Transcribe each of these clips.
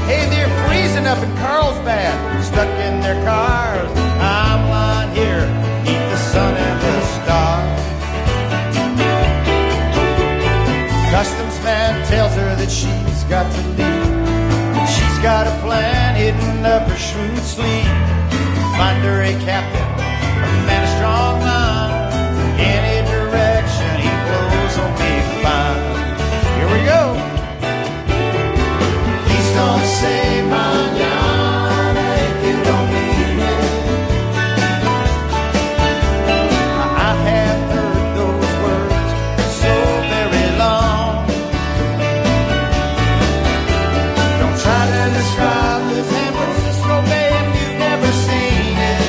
Hey, they're freezing up in Carlsbad, stuck in their cars. I'm lying here, beneath the sun and the stars. Customs man tells her that she's got to leave. She's got a plan hidden up her shrewd sleeve. Find her a captain, a man of strong mind. Any direction he blows will be fine. Here we go. Please don't say mañana if you don't mean it. I have heard those words so very long. Don't try to describe the San Francisco Bay if you've never seen it.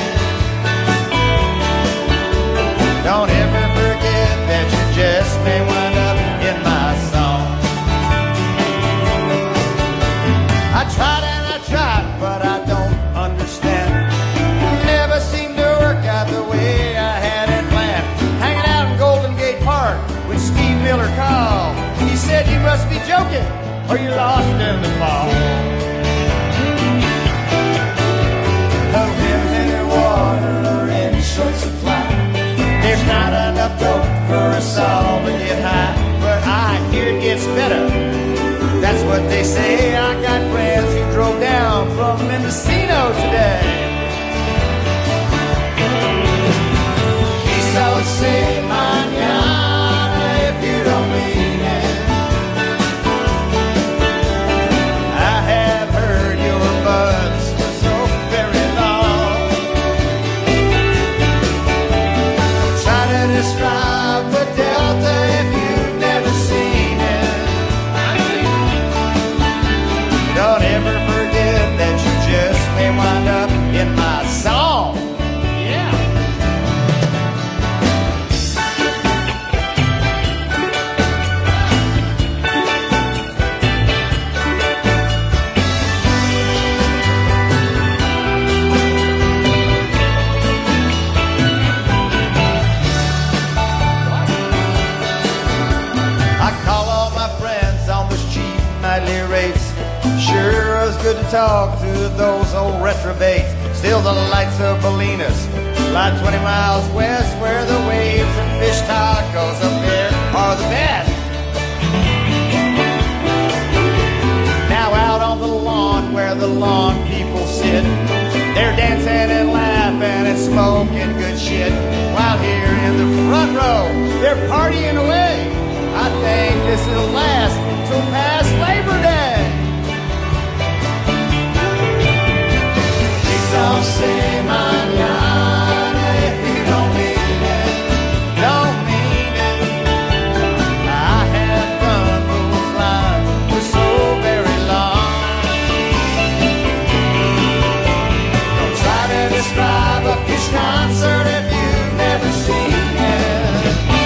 Don't ever forget that you just may wind up in my song. I tried and I tried, but I don't understand. Never seemed to work out the way I had it planned. Hanging out in Golden Gate Park when Steve Miller called. He said, you must be joking, or you're lost in the fall. Limited water or in short supply. There's not enough dope for us all to get high. But I hear it gets better. That's what they say. I got friends who drove down from Mendocino today. Please don't say mañana if you don't mean it. I have heard your buzz for so very long. Try to describe the Delta if you've never seen it. Don't ever forget that you just may wind up in my song. Yeah. I call all my friends on those cheap nightly rates. Sure was good to talk to those old retrobates. Still the lights of Bolinas lie 20 miles west, where the waves and fish tacos up there are the best. Now out on the lawn where the lawn people sit, they're dancing and laughing and smoking good shit. While here in the front row, they're partying away. I think this will last till past Labor Day. Please don't say mañana if you don't mean it. Don't mean it. I have done those lines for so very long. Don't try to describe a Fish concert if you've never seen it.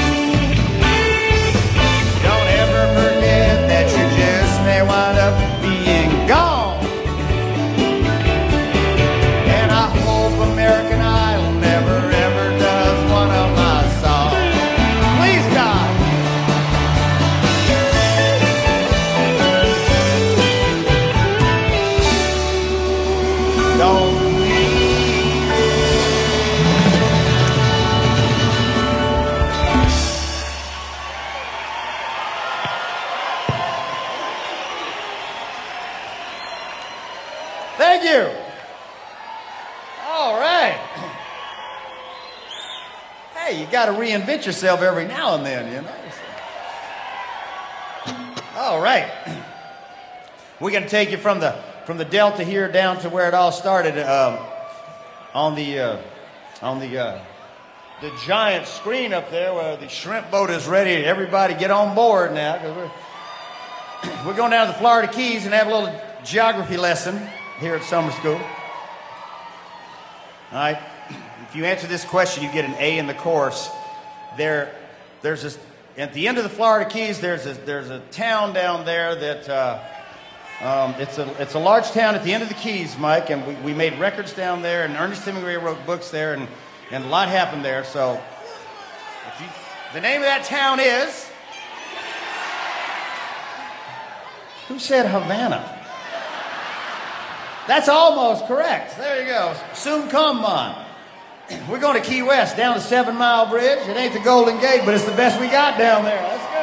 Don't ever forget that you just may wind up being gone. And I hope American Idol never ever does one of my songs. Please, God. Don't mean it. Thank you. All right. Hey, you got to reinvent yourself every now and then, you know. All right. We're going to take you from the Delta here down to where it all started on the giant screen up there where the shrimp boat is ready. Everybody get on board now, 'cause we're going down to the Florida Keys and have a little geography lesson here at summer school. All right. If you answer this question, you get an A in the course. There's this at the end of the Florida Keys. There's a town down there that it's a large town at the end of the Keys, Mike, and we made records down there, and Ernest Hemingway wrote books there, and a lot happened there. So, the name of that town is. Who said Havana? That's almost correct. There you go. Sumcummun. We're going to Key West, down the 7 Mile Bridge. It ain't the Golden Gate, but it's the best we got down there. Let's go.